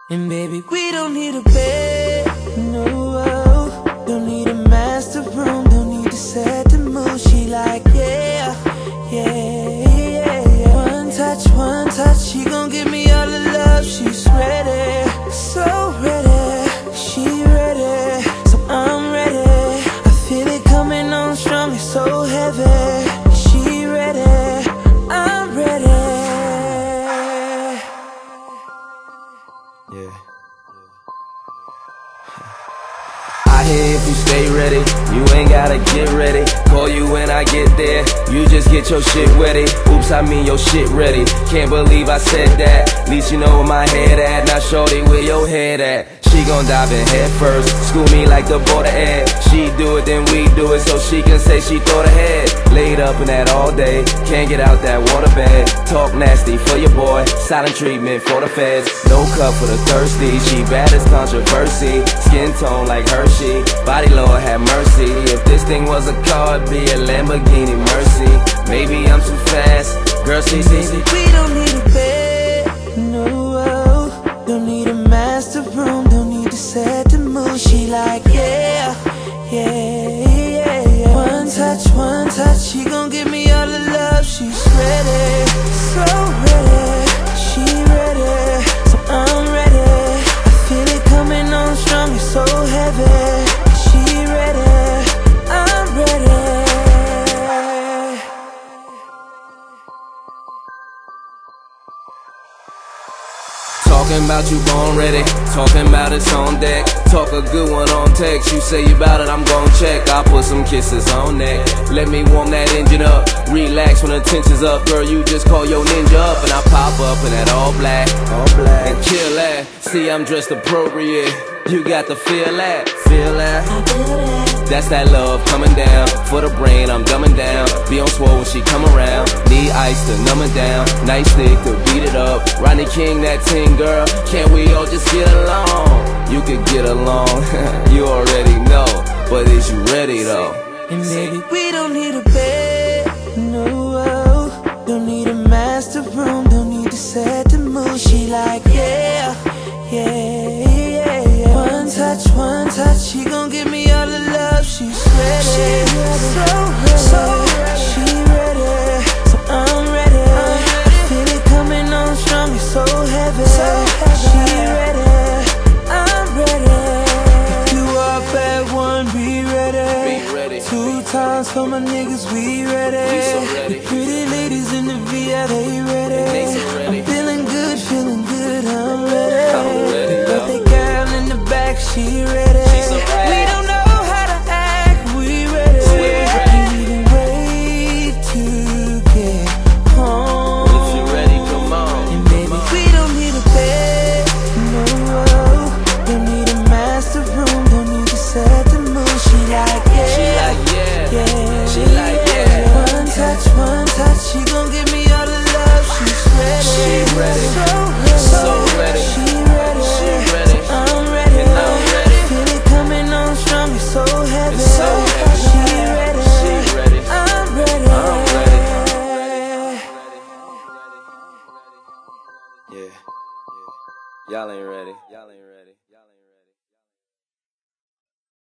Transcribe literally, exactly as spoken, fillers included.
And baby, we don't need a bed, no. Don't need a master room, don't need to set the mood. She like, yeah, yeah, yeah, yeah. One touch, one touch, she gon' give me all the love. She's ready, so ready. She ready, so I'm ready. I feel it coming on strong, it's so heavy. She ready, I'm ready. Yeah. I hear if you stay ready, you ain't gotta get ready. Call you when I get there, you just get your shit ready. Oops, I mean your shit ready. Can't believe I said that. Least you know where my head at. Now shorty, where your head at? She gon' dive in head first, school me like the border ed. She do it, then we do it, so she can say she thought ahead. Laid up in that all day, can't get out that waterbed. Talk nasty for your boy, silent treatment for the feds. No cup for the thirsty, she bad as controversy. Skin tone like Hershey, body Lord have mercy. If this thing was a car, it'd be a Lamborghini Mercy. Maybe I'm too fast, girl, see, see, see. We don't need a bed, no. Don't need a master room, don't need to set the mood. She like, yeah, yeah, yeah, yeah. One touch, one touch, she gon' give me all the love. She's ready, so ready. She ready, so I'm ready. I feel it coming on strong, it's so heavy. She ready, I'm ready. Talking about you born ready, talking about it's on deck. Talk a good one on text, you say you bout it, I'm gon' check. I'll put some kisses on neck, let me warm that engine up. Relax when the tension's up, girl, you just call your ninja up. And I pop up in that all black, all black, and kill that. See, I'm dressed appropriate, you got to feel that, feel that. That's that love coming down, for the brain I'm dumbing down. Be on swole when she come around, need ice to numb it down. Nice stick to beat it up, Rodney King that ting girl. Can't we all just get along? You could get along, you already know. But is you ready though? And baby, we don't need a bed, no. Don't need a master room, don't need to set the mood. She like, yeah, yeah, yeah, yeah. One touch, one touch, she gon' give me all the love. She's ready, she ready, so ready, so ready. She ready, so I'm ready. I feel it coming on strong, it's so heavy, so heavy. She ready, I'm ready. If you are bad one, be ready. Be ready. Two times for my niggas, we ready. We so ready. The pretty ladies in the V I, they ready. They so ready. I'm feeling good, feeling good, I'm ready. I'm ready, The birthday girl in the back, she ready. She so ready. We don't know how to act, we ready. We ready. Can't even wait to get home. If you ready, come on. And baby, we don't need a bed, no. Don't need a master room, don't need to set the mood. She like, yeah, She like yeah, yeah, she like yeah. One touch, one touch, she gon' give me all the love. She's ready, She ready, so ready, so ready. She ready, She ready, so I'm ready, and I'm ready. Feel it coming on strong, it's so heavy, It's so heavy. She ready, She ready, I'm ready, I'm ready. Yeah, y'all ain't ready, y'all ain't ready.